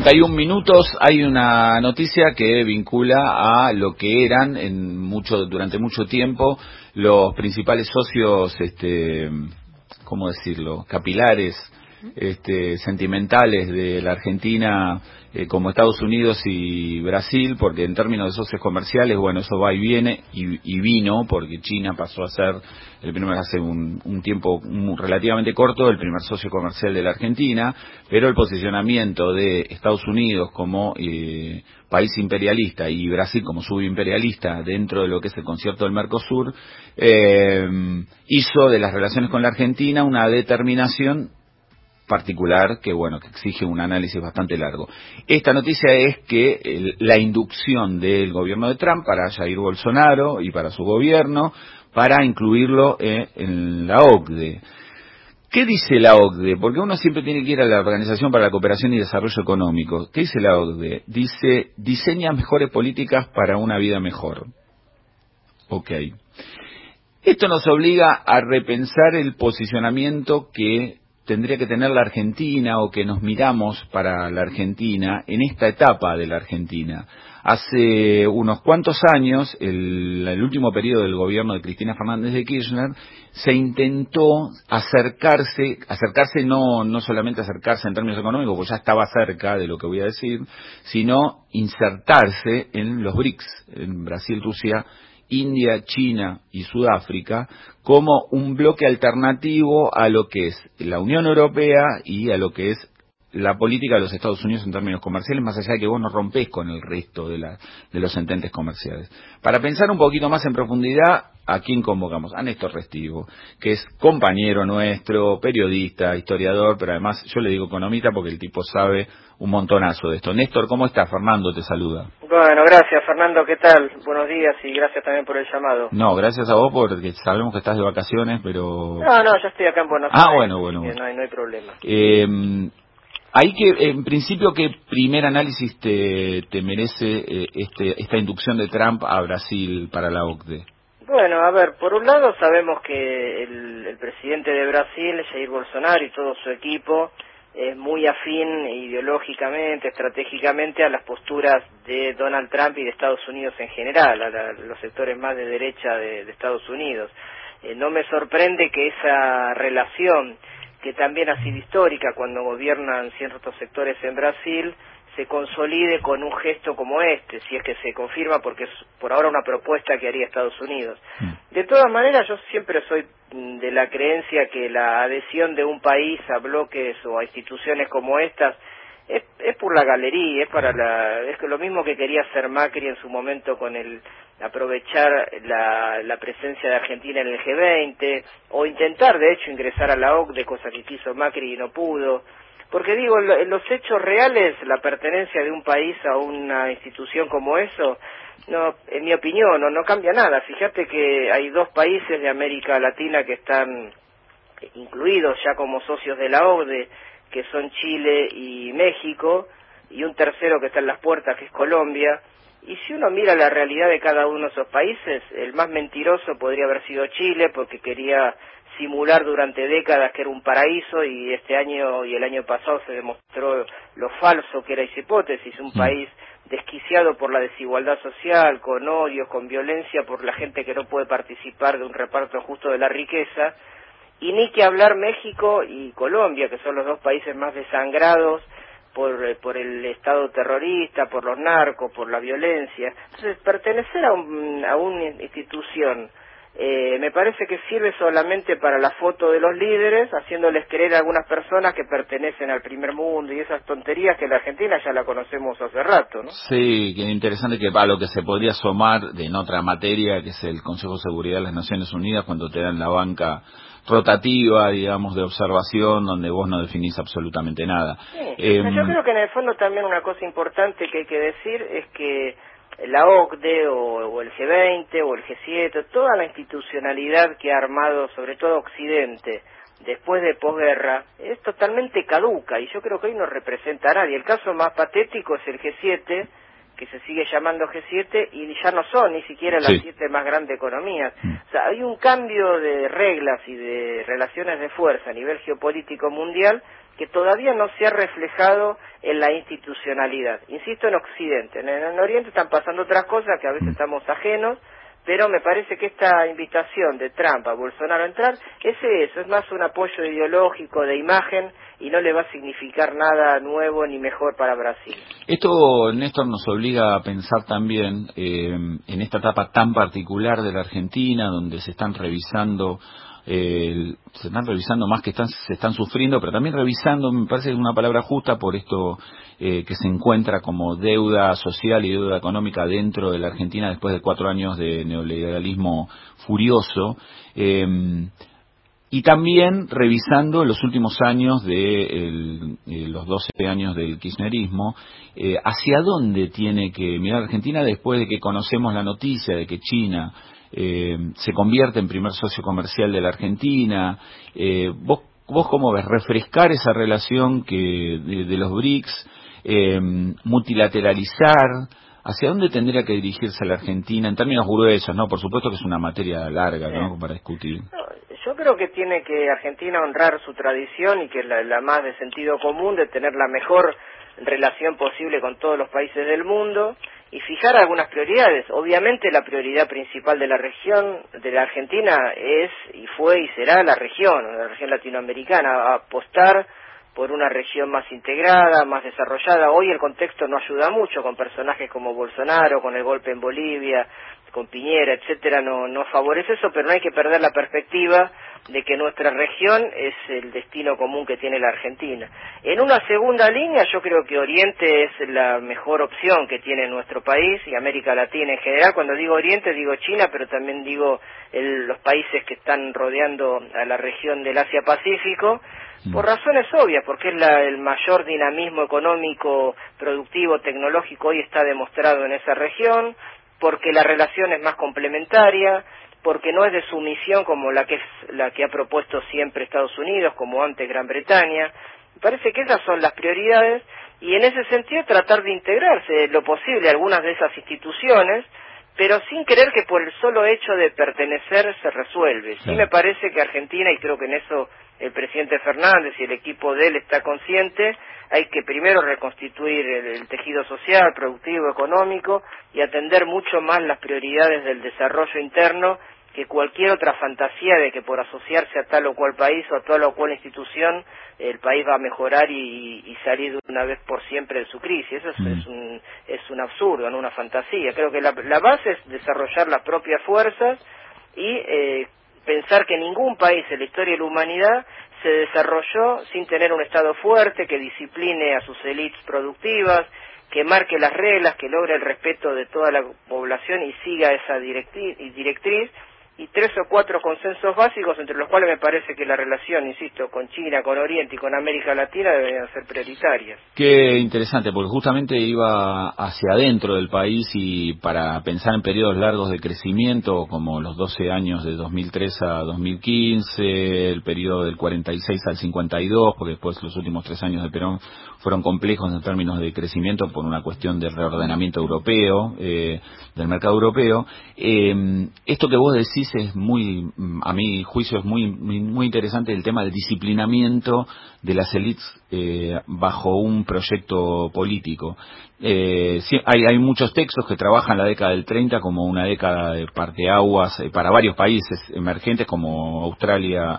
31 minutos. Hay una noticia que vincula a lo que eran durante mucho tiempo los principales socios, ¿cómo decirlo?, capilares, sentimentales de la Argentina, como Estados Unidos y Brasil, porque en términos de socios comerciales, bueno, eso va y viene, y vino, porque China pasó a ser hace un tiempo relativamente corto, el primer socio comercial de la Argentina, pero el posicionamiento de Estados Unidos como país imperialista y Brasil como subimperialista dentro de lo que es el concierto del Mercosur, hizo de las relaciones con la Argentina una determinación particular que exige un análisis bastante largo. Esta noticia es que la inducción del gobierno de Trump para Jair Bolsonaro y para su gobierno para incluirlo en la OCDE. ¿Qué dice la OCDE? Porque uno siempre tiene que ir a la Organización para la Cooperación y Desarrollo Económico. ¿Qué dice la OCDE? Dice, diseña mejores políticas para una vida mejor. Ok. Esto nos obliga a repensar el posicionamiento que tendría que tener la Argentina, o que nos miramos para la Argentina en esta etapa de la Argentina. Hace unos cuantos años, el último periodo del gobierno de Cristina Fernández de Kirchner, se intentó acercarse no solamente acercarse en términos económicos, porque ya estaba cerca de lo que voy a decir, sino insertarse en los BRICS, en Brasil, Rusia, India, China y Sudáfrica, como un bloque alternativo a lo que es la Unión Europea y a lo que es la política de los Estados Unidos en términos comerciales, más allá de que vos no rompés con el resto de los ententes comerciales. Para pensar un poquito más en profundidad, ¿a quién convocamos? A Néstor Restivo, que es compañero nuestro, periodista, historiador, pero además yo le digo economista porque el tipo sabe un montonazo de esto. Néstor, ¿cómo estás? Fernando te saluda. Bueno, gracias Fernando, ¿qué tal? Buenos días y gracias también por el llamado. No, gracias a vos porque sabemos que estás de vacaciones, pero... No, yo estoy acá en Buenos Aires, bueno. no hay problema. Hay que, en principio, ¿qué primer análisis te merece esta inducción de Trump a Brasil para la OCDE? Bueno, a ver, por un lado sabemos que el presidente de Brasil, Jair Bolsonaro, y todo su equipo es muy afín ideológicamente, estratégicamente a las posturas de Donald Trump y de Estados Unidos en general, a los sectores más de derecha de Estados Unidos. No me sorprende que esa relación, que también ha sido histórica cuando gobiernan ciertos sectores en Brasil, se consolide con un gesto como este, si es que se confirma, porque es por ahora una propuesta que haría Estados Unidos. De todas maneras, yo siempre soy de la creencia que la adhesión de un país a bloques o a instituciones como estas es por la galería, es lo mismo que quería hacer Macri en su momento con aprovechar la presencia de Argentina en el G20, o intentar de hecho ingresar a la OCDE, cosa que quiso Macri y no pudo. Porque digo, en los hechos reales, la pertenencia de un país a una institución como eso, no, en mi opinión, no cambia nada. Fíjate que hay dos países de América Latina que están incluidos ya como socios de la OCDE, que son Chile y México, y un tercero que está en las puertas, que es Colombia. Y si uno mira la realidad de cada uno de esos países, el más mentiroso podría haber sido Chile, porque quería simular durante décadas que era un paraíso, y este año y el año pasado se demostró lo falso que era esa hipótesis, un país desquiciado por la desigualdad social, con odios, con violencia por la gente que no puede participar de un reparto justo de la riqueza, y ni que hablar México y Colombia, que son los dos países más desangrados por el Estado terrorista, por los narcos, por la violencia. Entonces, pertenecer a una institución me parece que sirve solamente para la foto de los líderes, haciéndoles creer a algunas personas que pertenecen al primer mundo y esas tonterías que en la Argentina ya la conocemos hace rato, ¿no? Sí, que interesante que a lo que se podría asomar en otra materia, que es el Consejo de Seguridad de las Naciones Unidas, cuando te dan la banca rotativa, digamos, de observación, donde vos no definís absolutamente nada. Sí. Yo creo que en el fondo también una cosa importante que hay que decir es que la OCDE o el G20 o el G7, toda la institucionalidad que ha armado sobre todo Occidente después de posguerra, es totalmente caduca, y yo creo que hoy no representa a nadie. El caso más patético es el G7, que se sigue llamando G7, y ya no son ni siquiera las 7 más grandes economías. O sea, hay un cambio de reglas y de relaciones de fuerza a nivel geopolítico mundial que todavía no se ha reflejado en la institucionalidad. Insisto, en Occidente. En Oriente están pasando otras cosas que a veces estamos ajenos, pero me parece que esta invitación de Trump a Bolsonaro a entrar es eso, es más un apoyo ideológico, de imagen, y no le va a significar nada nuevo ni mejor para Brasil. Esto, Néstor, nos obliga a pensar también en esta etapa tan particular de la Argentina, donde se están revisando más que se están sufriendo, pero también revisando, me parece que es una palabra justa por esto que se encuentra como deuda social y deuda económica dentro de la Argentina después de 4 años de neoliberalismo furioso. Y también revisando los últimos años de los 12 años del kirchnerismo, hacia dónde tiene que mirar Argentina después de que conocemos la noticia de que China se convierte en primer socio comercial de la Argentina. ¿Vos cómo ves? ¿Refrescar esa relación de los BRICS? ¿Multilateralizar? ¿Hacia dónde tendría que dirigirse la Argentina en términos gruesos, no? Por supuesto que es una materia larga, ¿no?, para discutir. Yo creo que tiene que Argentina honrar su tradición y que es la más de sentido común de tener la mejor relación posible con todos los países del mundo y fijar algunas prioridades. Obviamente la prioridad principal de la región, de la Argentina, es y fue y será la región latinoamericana, apostar por una región más integrada, más desarrollada. Hoy el contexto no ayuda mucho, con personajes como Bolsonaro, con el golpe en Bolivia, con Piñera, etcétera, no favorece eso, pero no hay que perder la perspectiva de que nuestra región es el destino común que tiene la Argentina. En una segunda línea, yo creo que Oriente es la mejor opción que tiene nuestro país y América Latina en general. Cuando digo Oriente, digo China, pero también digo los países que están rodeando a la región del Asia-Pacífico, por razones obvias, porque es el mayor dinamismo económico, productivo, tecnológico hoy está demostrado en esa región, porque la relación es más complementaria, porque no es de sumisión como la que ha propuesto siempre Estados Unidos, como antes Gran Bretaña. Me parece que esas son las prioridades y en ese sentido tratar de integrarse lo posible a algunas de esas instituciones, pero sin creer que por el solo hecho de pertenecer se resuelve. Sí me parece que Argentina, y creo que en eso el presidente Fernández y el equipo de él está consciente, hay que primero reconstituir el tejido social, productivo, económico y atender mucho más las prioridades del desarrollo interno que cualquier otra fantasía de que por asociarse a tal o cual país o a tal o cual institución el país va a mejorar y salir de una vez por siempre de su crisis. Eso es un absurdo, no una fantasía. Creo que la base es desarrollar las propias fuerzas y pensar que ningún país en la historia de la humanidad se desarrolló sin tener un Estado fuerte que discipline a sus élites productivas, que marque las reglas, que logre el respeto de toda la población y siga esa directriz, y 3 o 4 consensos básicos, entre los cuales me parece que la relación, insisto, con China, con Oriente y con América Latina deberían ser prioritarias. Qué interesante, porque justamente iba hacia adentro del país y para pensar en periodos largos de crecimiento, como los 12 años de 2003 a 2015, el periodo del 46 al 52, porque después los últimos 3 años de Perón fueron complejos en términos de crecimiento por una cuestión de reordenamiento europeo, del mercado europeo. Esto que vos decís es muy, a mi juicio es muy interesante, el tema del disciplinamiento de las élites bajo un proyecto político. Hay muchos textos que trabajan la década del 30 como una década de parteaguas para varios países emergentes como Australia,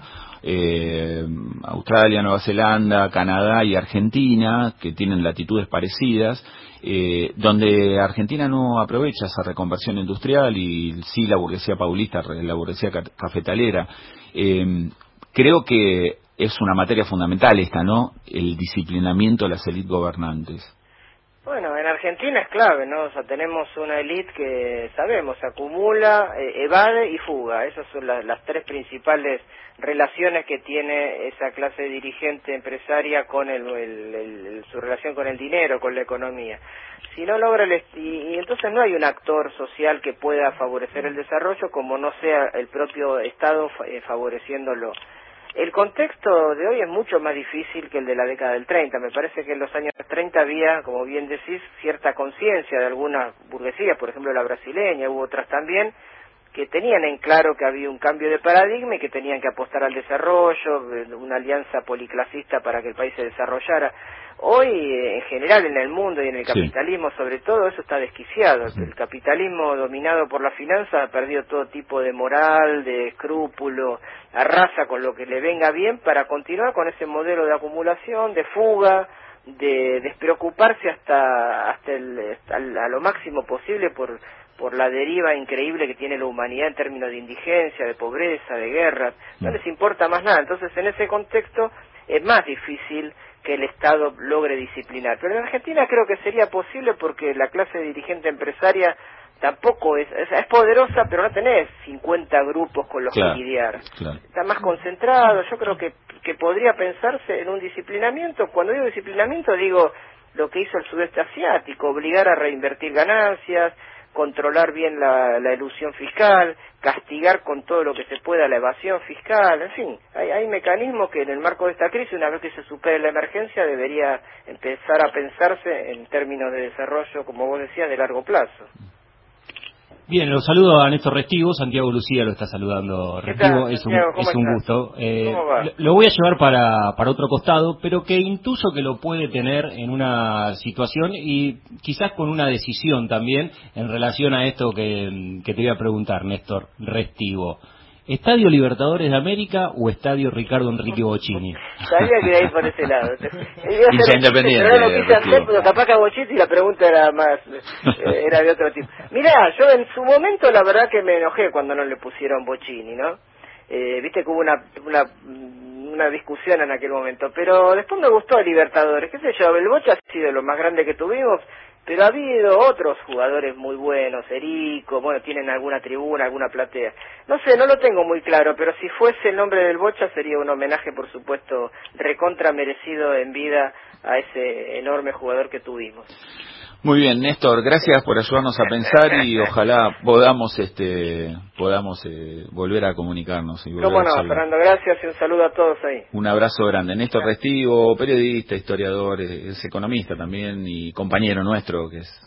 Nueva Zelanda, Canadá y Argentina, que tienen latitudes parecidas, donde Argentina no aprovecha esa reconversión industrial y sí la burguesía paulista, la burguesía cafetalera. Creo que es una materia fundamental esta, ¿no?, el disciplinamiento de las élites gobernantes. Bueno, en Argentina es clave, ¿no? O sea, tenemos una élite que, sabemos, acumula, evade y fuga. Esas son las 3 principales relaciones que tiene esa clase dirigente empresaria con su relación con el dinero, con la economía. Si no logra y entonces no hay un actor social que pueda favorecer el desarrollo como no sea el propio Estado favoreciéndolo. El contexto de hoy es mucho más difícil que el de la década del 30. Me parece que en los años 30 había, como bien decís, cierta conciencia de algunas burguesías, por ejemplo la brasileña, hubo otras también, que tenían en claro que había un cambio de paradigma y que tenían que apostar al desarrollo, una alianza policlasista para que el país se desarrollara. Hoy, en general, en el mundo y en el capitalismo, sobre todo, eso está desquiciado. El capitalismo dominado por la finanza ha perdido todo tipo de moral, de escrúpulo, arrasa con lo que le venga bien para continuar con ese modelo de acumulación, de fuga, de despreocuparse a lo máximo posible por la deriva increíble que tiene la humanidad en términos de indigencia, de pobreza, de guerras. No les importa más nada. Entonces, en ese contexto es más difícil que el Estado logre disciplinar. Pero en Argentina creo que sería posible porque la clase dirigente empresaria tampoco es poderosa, pero no tenés 50 grupos con los que lidiar. Está más concentrado. Yo creo que podría pensarse en un disciplinamiento. Cuando digo disciplinamiento digo lo que hizo el sudeste asiático, obligar a reinvertir ganancias, controlar bien la elusión fiscal, castigar con todo lo que se pueda la evasión fiscal, en fin, hay mecanismos que en el marco de esta crisis, una vez que se supere la emergencia, debería empezar a pensarse en términos de desarrollo, como vos decías, de largo plazo. Bien, lo saludo a Néstor Restivo, Santiago Lucía lo está saludando. Restivo, es un gusto. Lo voy a llevar para otro costado, pero que intuyo que lo puede tener en una situación y quizás con una decisión también en relación a esto que te voy a preguntar, Néstor Restivo. ¿Estadio Libertadores de América o Estadio Ricardo Enrique Bocchini? Sabía que iba a ir por ese lado. Hincha Independiente. Pero no lo quise hacer, pero capaz que a Bocchini la pregunta era era de otro tipo. Mirá, yo en su momento la verdad que me enojé cuando no le pusieron Bocchini, ¿no? Viste que hubo una discusión en aquel momento, pero después me gustó el Libertadores, qué sé yo, el Bocha ha sido lo más grande que tuvimos, pero ha habido otros jugadores muy buenos, Erico, bueno, tienen alguna tribuna, alguna platea. No sé, no lo tengo muy claro, pero si fuese el nombre del Bocha sería un homenaje, por supuesto, recontra merecido en vida a ese enorme jugador que tuvimos. Muy bien, Néstor, gracias por ayudarnos a pensar y ojalá podamos volver a comunicarnos. Cómo no, Fernando, gracias y un saludo a todos ahí. Un abrazo grande. Néstor Restivo, periodista, historiador, es economista también y compañero nuestro, que es